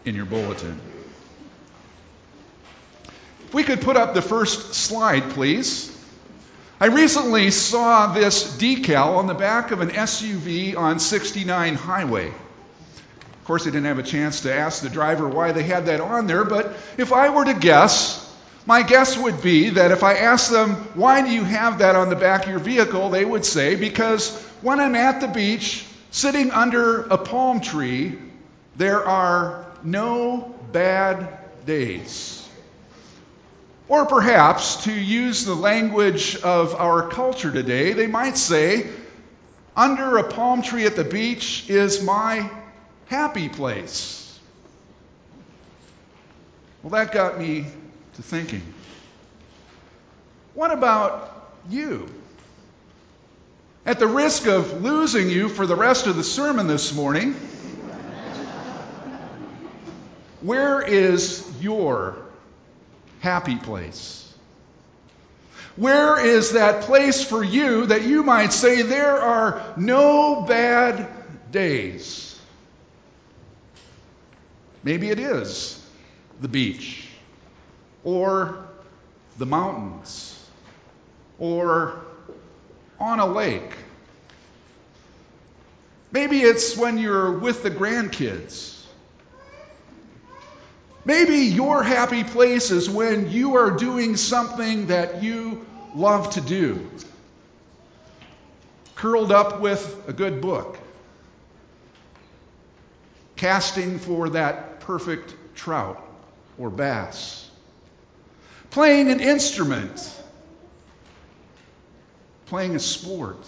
in your bulletin. If we could put up the first slide, please. I recently saw this decal on the back of an SUV on 69 highway. Of course, I didn't have a chance to ask the driver why they had that on there, but if I were to guess, my guess would be that if I asked them, why do you have that on the back of your vehicle, they would say, because when I'm at the beach, sitting under a palm tree, there are no bad days. Or perhaps, to use the language of our culture today, they might say, under a palm tree at the beach is my happy place. Well, that got me to thinking. What about you? At the risk of losing you for the rest of the sermon this morning, where is your happy place? Where is that place for you that you might say there are no bad days? Maybe it is the beach, or the mountains, or on a lake. Maybe it's when you're with the grandkids. Maybe your happy place is when you are doing something that you love to do. Curled up with a good book. Casting for that perfect trout or bass. Playing an instrument. Playing a sport.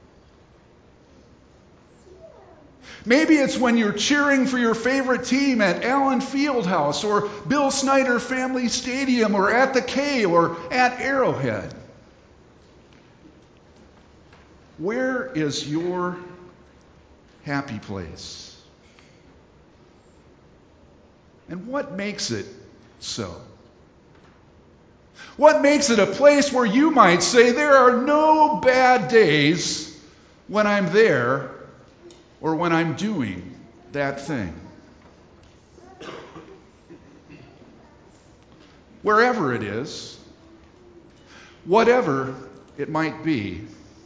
Maybe it's when you're cheering for your favorite team at Allen Fieldhouse or Bill Snyder Family Stadium or at the K or at Arrowhead. Where is your happy place? And what makes it so? What makes it a place where you might say there are no bad days when I'm there or when I'm doing that thing? Wherever it is, whatever it might be,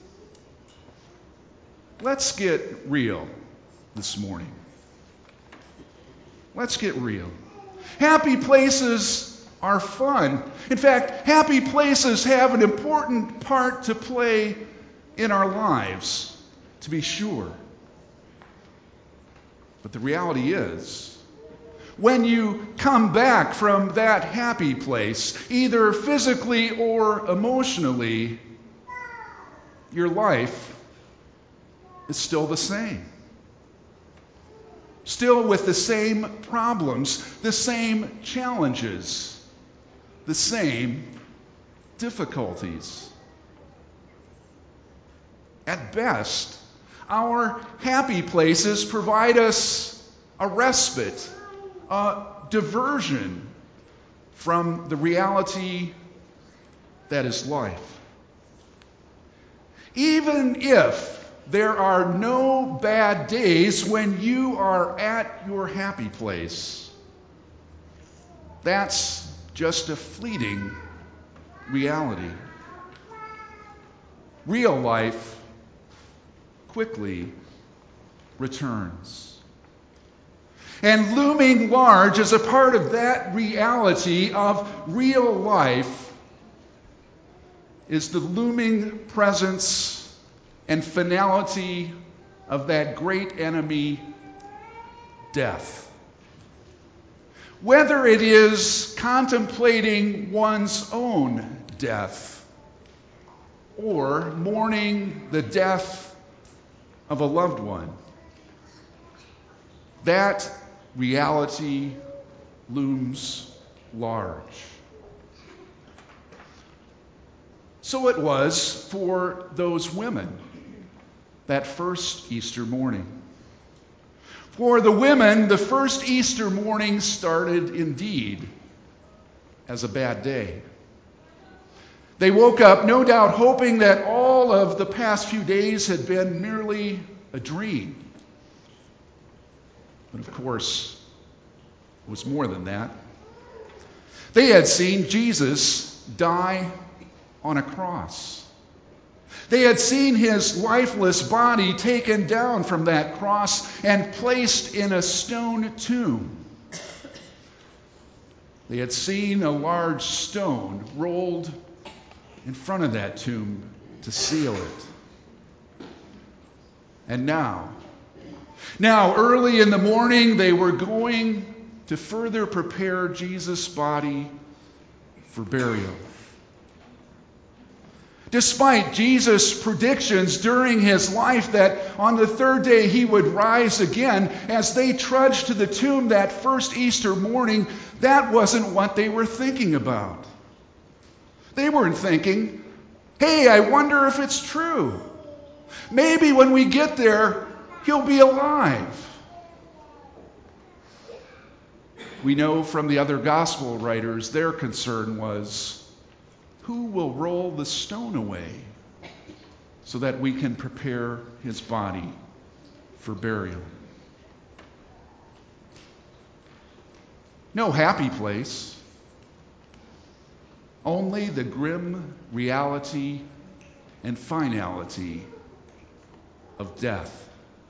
let's get real this morning. Let's get real. Happy places are fun. In fact, happy places have an important part to play in our lives, to be sure. But the reality is, when you come back from that happy place, either physically or emotionally, your life is still the same. Still with the same problems, the same challenges, the same difficulties. At best, our happy places provide us a respite, a diversion from the reality that is life. Even if there are no bad days when you are at your happy place, that's just a fleeting reality. Real life quickly returns. And looming large as a part of that reality of real life is the looming presence and finality of that great enemy, death. Whether it is contemplating one's own death or mourning the death of a loved one, that reality looms large. So it was for those women that first Easter morning. For the women, the first Easter morning started indeed as a bad day. They woke up, no doubt, hoping that all of the past few days had been merely a dream. But of course, was more than that. They had seen Jesus die on a cross. They had seen his lifeless body taken down from that cross and placed in a stone tomb. They had seen a large stone rolled in front of that tomb to seal it. And now, early in the morning, they were going to further prepare Jesus' body for burial. Despite Jesus' predictions during his life that on the third day he would rise again, as they trudged to the tomb that first Easter morning, that wasn't what they were thinking about. They weren't thinking, hey, I wonder if it's true. Maybe when we get there, he'll be alive. We know from the other gospel writers their concern was, who will roll the stone away so that we can prepare his body for burial? No happy place, only the grim reality and finality of death.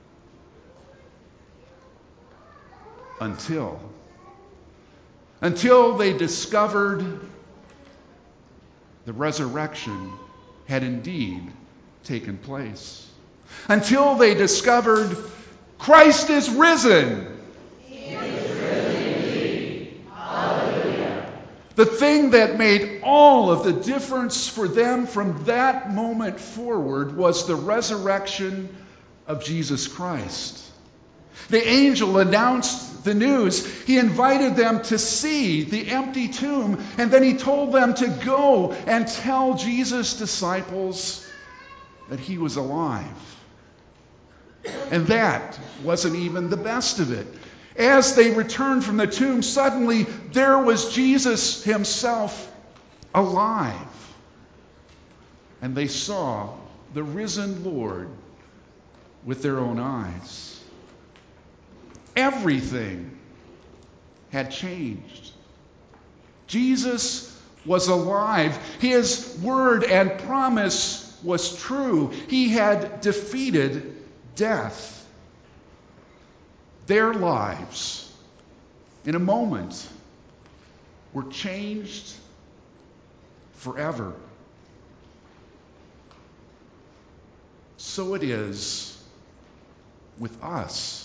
Until they discovered the resurrection had indeed taken place. Until they discovered Christ is risen. He is risen indeed. Hallelujah. The thing that made all of the difference for them from that moment forward was the resurrection of Jesus Christ. The angel announced the news. He invited them to see the empty tomb, and then he told them to go and tell Jesus' disciples that he was alive. And that wasn't even the best of it. As they returned from the tomb, suddenly there was Jesus himself alive. And they saw the risen Lord with their own eyes. Everything had changed. Jesus was alive. His word and promise was true. He had defeated death. Their lives, in a moment, were changed forever. So it is with us.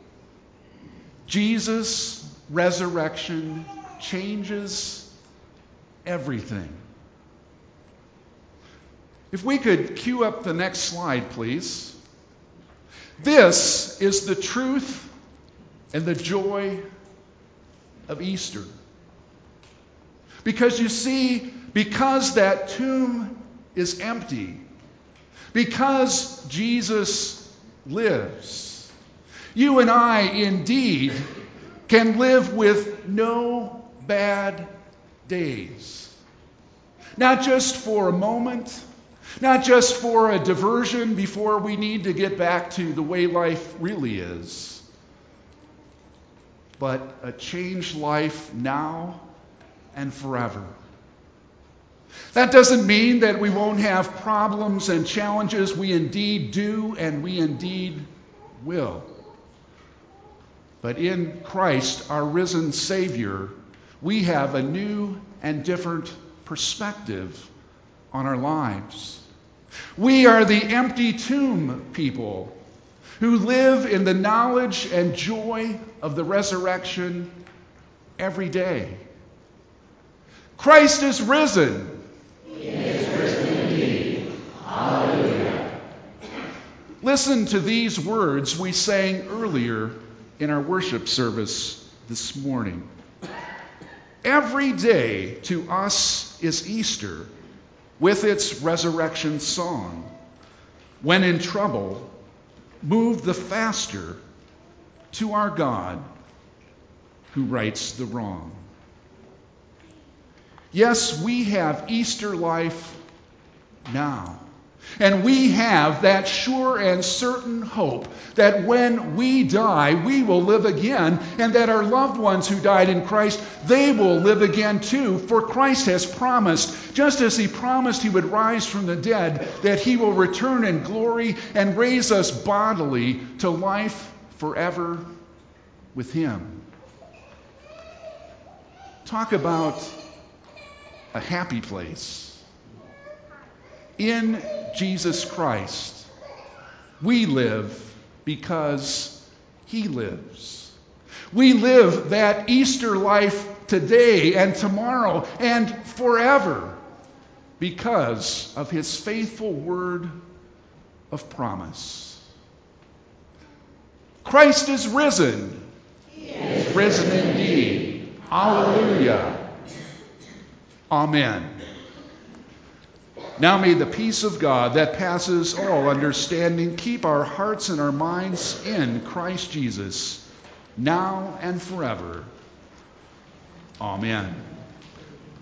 Jesus' resurrection changes everything. If we could cue up the next slide, please. This is the truth and the joy of Easter. Because you see, because that tomb is empty, because Jesus lives, you and I indeed can live with no bad days. Not just for a moment, not just for a diversion before we need to get back to the way life really is, but a changed life now and forever. That doesn't mean that we won't have problems and challenges. We indeed do, and we indeed will. But in Christ, our risen Savior, we have a new and different perspective on our lives. We are the empty tomb people who live in the knowledge and joy of the resurrection every day. Christ is risen. He is risen indeed. Hallelujah. Listen to these words we sang earlier in our worship service this morning. Every day to us is Easter with its resurrection song. When in trouble, move the faster to our God who rights the wrong. Yes, we have Easter life now. And we have that sure and certain hope that when we die, we will live again, and that our loved ones who died in Christ, they will live again too. For Christ has promised, just as he promised he would rise from the dead, that he will return in glory and raise us bodily to life forever with him. Talk about a happy place. In Jesus Christ, we live because he lives. We live that Easter life today and tomorrow and forever because of his faithful word of promise. Christ is risen. He is risen indeed. Hallelujah. Amen. Now may the peace of God that passes all understanding keep our hearts and our minds in Christ Jesus, now and forever. Amen.